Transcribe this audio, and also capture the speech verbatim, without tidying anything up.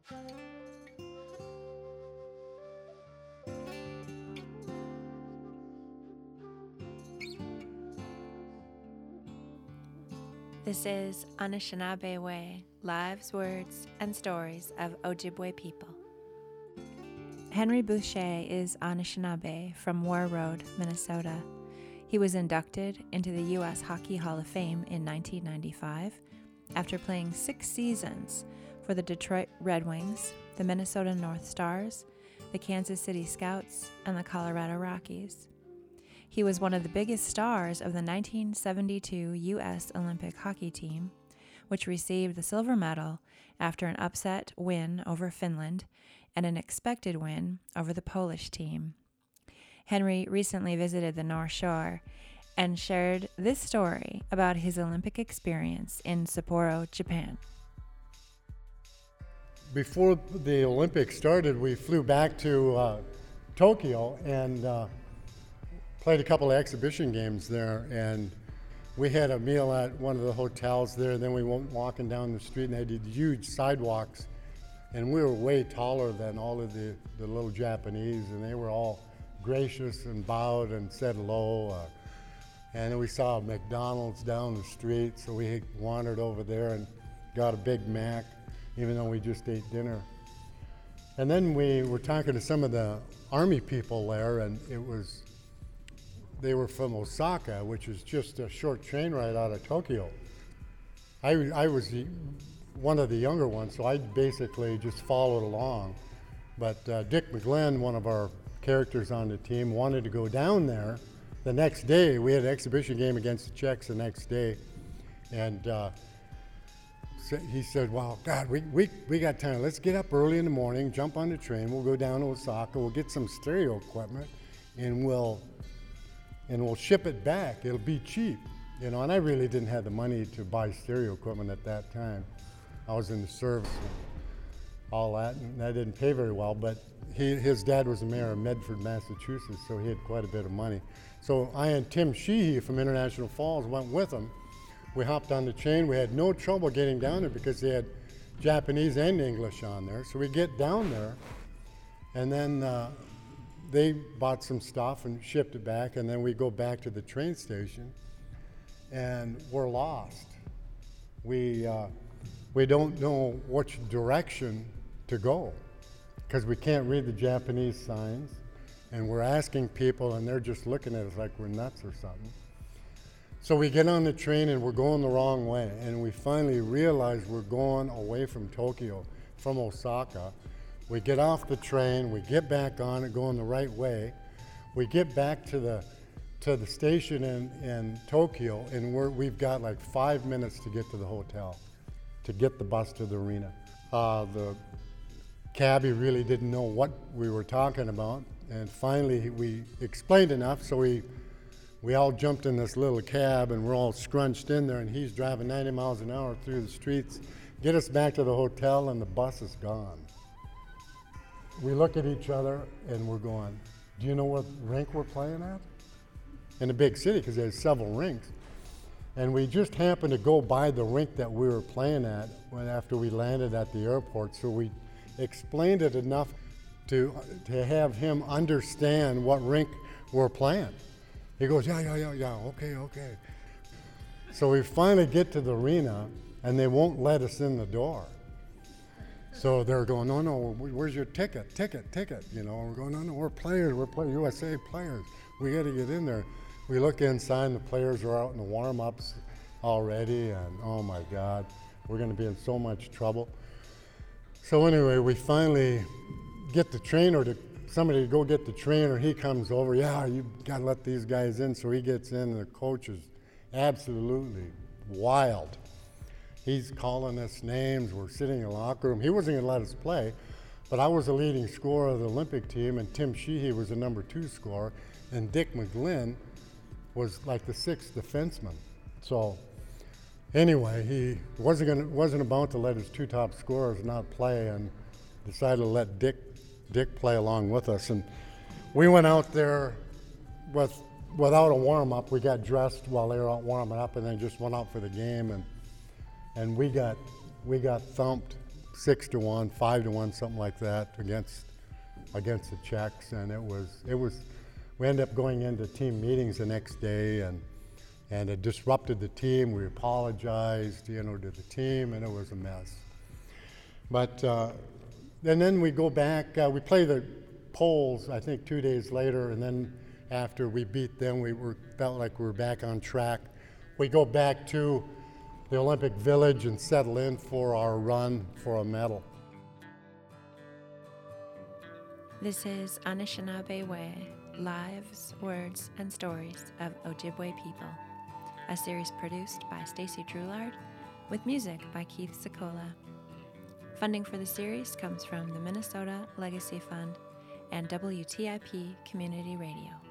This is Anishinaabe Way, Lives, Words, and Stories of Ojibwe People. Henry Boucher is Anishinaabe from War Road, Minnesota. He was inducted into the U S Hockey Hall of Fame in nineteen ninety-five after playing six seasons for the Detroit Red Wings, the Minnesota North Stars, the Kansas City Scouts, and the Colorado Rockies. He was one of the biggest stars of the nineteen seventy-two U S Olympic hockey team, which received the silver medal after an upset win over Finland and an expected win over the Polish team. Henry recently visited the North Shore and shared this story about his Olympic experience in Sapporo, Japan. Before the Olympics started, we flew back to uh, Tokyo and uh, played a couple of exhibition games there, and we had a meal at one of the hotels there, and then we went walking down the street, and they did huge sidewalks, and we were way taller than all of the, the little Japanese, and they were all gracious and bowed and said hello. Uh, and then we saw a McDonald's down the street, so we wandered over there and got a Big Mac, even though we just ate dinner. And then we were talking to some of the Army people there, and it was they were from Osaka, which is just a short train ride out of Tokyo. I, I was the, one of the younger ones, so I basically just followed along. But uh, Dick McGlynn, one of our characters on the team, wanted to go down there the next day. We had an exhibition game against the Czechs the next day. And uh, so he said, wow, God, we, we, we got time. Let's get up early in the morning, jump on the train, we'll go down to Osaka, we'll get some stereo equipment, and we'll and we'll ship it back. It'll be cheap, you know, and I really didn't have the money to buy stereo equipment at that time. I was in the service and all that, and that didn't pay very well, but he, his dad was the mayor of Medford, Massachusetts, so he had quite a bit of money. So I and Tim Sheehy from International Falls went with him. We hopped on the train. We had no trouble getting down there because they had Japanese and English on there. So we get down there, and then uh, they bought some stuff and shipped it back, and then we go back to the train station, and we're lost. We, uh, we don't know which direction to go because we can't read the Japanese signs, and we're asking people, and they're just looking at us like we're nuts or something. So we get on the train, and we're going the wrong way, and we finally realize we're going away from Tokyo, from Osaka. We get off the train, we get back on it, going the right way. We get back to the to the station in, in Tokyo, and we're, we've got like five minutes to get to the hotel, to get the bus to the arena. Uh, the cabbie really didn't know what we were talking about, and finally we explained enough, so we we all jumped in this little cab, and we're all scrunched in there, and he's driving ninety miles an hour through the streets, get us back to the hotel, and the bus is gone. We look at each other and we're going, do you know what rink we're playing at? In a big city, because there's several rinks. And we just happened to go by the rink that we were playing at when after we landed at the airport. So we explained it enough to, to have him understand what rink we're playing. He goes, yeah, yeah, yeah, yeah, okay, okay. So we finally get to the arena and they won't let us in the door. So they're going, no, no, where's your ticket, ticket, ticket? You know, we're going, no, no, we're players, we're players, U S A players. We got to get in there. We look inside, and the players are out in the warm-ups already, and oh my God, we're going to be in so much trouble. So anyway, we finally get the trainer to, somebody to go get the trainer. He comes over, yeah, you got to let these guys in. So he gets in, and the coach is absolutely wild. He's calling us names. We're sitting in the locker room. He wasn't going to let us play, but I was the leading scorer of the Olympic team, and Tim Sheehy was the number two scorer, and Dick McGlynn was like the sixth defenseman. So anyway, he wasn't going wasn't about to let his two top scorers not play, and decided to let Dick Dick play along with us. And we went out there with without a warm-up. We got dressed while they were out warming up, and then just went out for the game, and and we got we got thumped six to one, five to one, something like that against against the Czechs, and it was it was. We ended up going into team meetings the next day, and and it disrupted the team. We apologized, you know, to the team, and it was a mess. But uh, and then we go back. Uh, we play the Poles, I think, two days later, and then after we beat them, we were felt like we were back on track. We go back to the Olympic Village and settle in for our run for a medal. This is Anishinaabe Way, Lives, Words, and Stories of Ojibwe People, a series produced by Stacy Drulard with music by Keith Sikola. Funding for the series comes from the Minnesota Legacy Fund and W T I P Community Radio.